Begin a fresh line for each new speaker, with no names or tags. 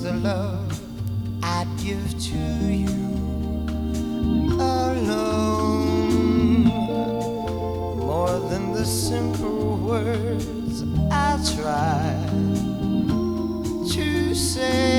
the love I'd give to you alone. More than the simple words I try to say.